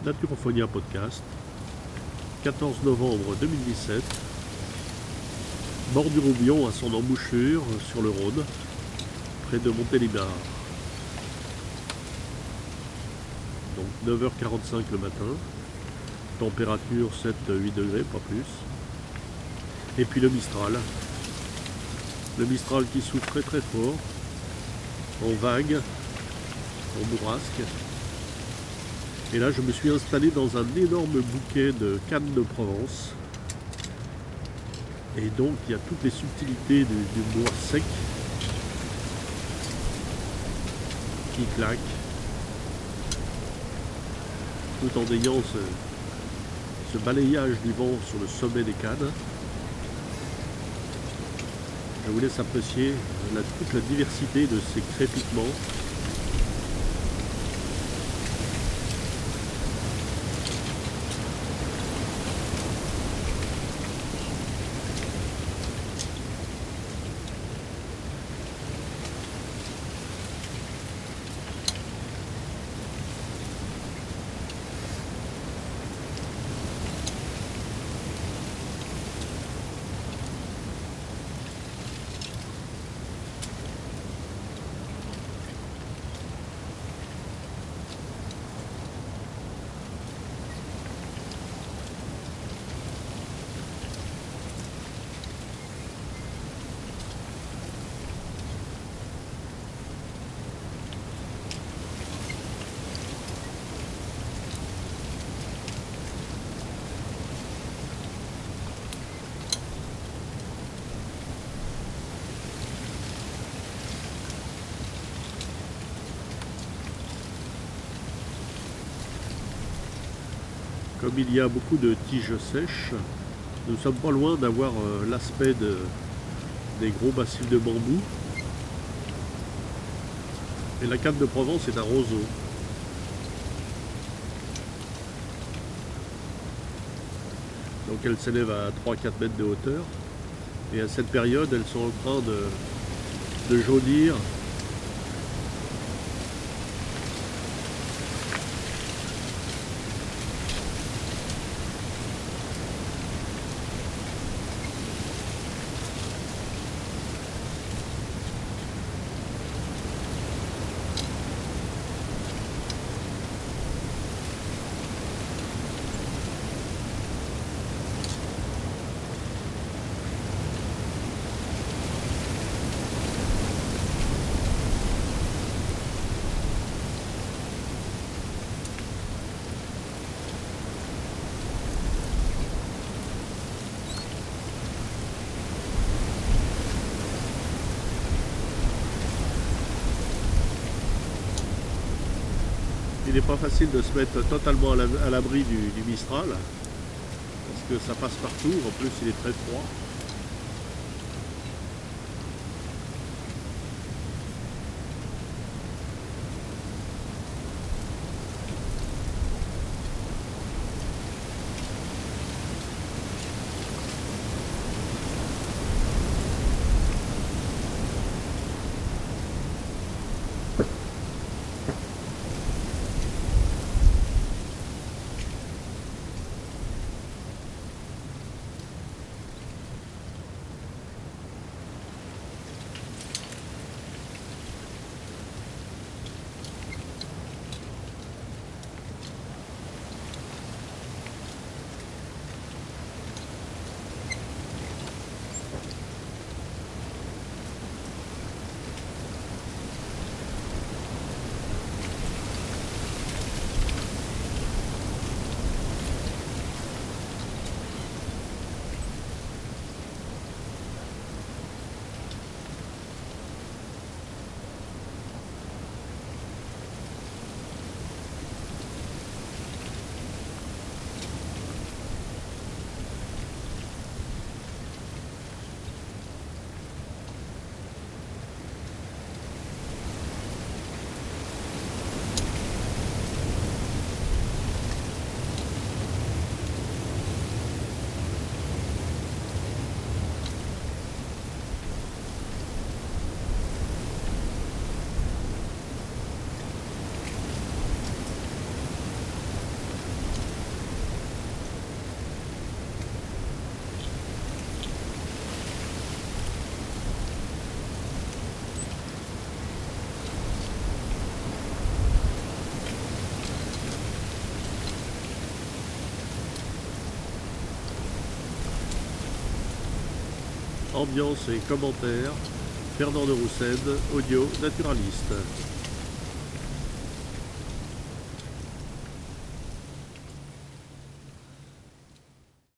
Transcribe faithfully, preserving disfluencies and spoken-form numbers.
Naturophonia Podcast, quatorze novembre deux mille dix-sept, bord du Roubion à son embouchure sur le Rhône, près de Montélimar. Donc neuf heures quarante-cinq le matin, température sept à huit degrés, pas plus. Et puis le Mistral, le Mistral qui souffle très très fort, en vague, en bourrasque. Et là, je me suis installé dans un énorme bouquet de cannes de Provence. Et donc, il y a toutes les subtilités du, du bois sec qui claquent, tout en ayant ce, ce balayage du vent sur le sommet des cannes. Je vous laisse apprécier la, toute la diversité de ces crépitements. Comme il y a beaucoup de tiges sèches, nous ne sommes pas loin d'avoir euh, l'aspect de, des gros massifs de bambou. Et la canne de Provence est un roseau. Donc elle s'élève à trois à quatre mètres de hauteur. Et à cette période, elles sont en train de, de jaunir. Il n'est pas facile de se mettre totalement à l'abri du, du Mistral, parce que ça passe partout, en plus il est très froid. ambiance et commentaires, Fernand de Roussel, audio naturaliste.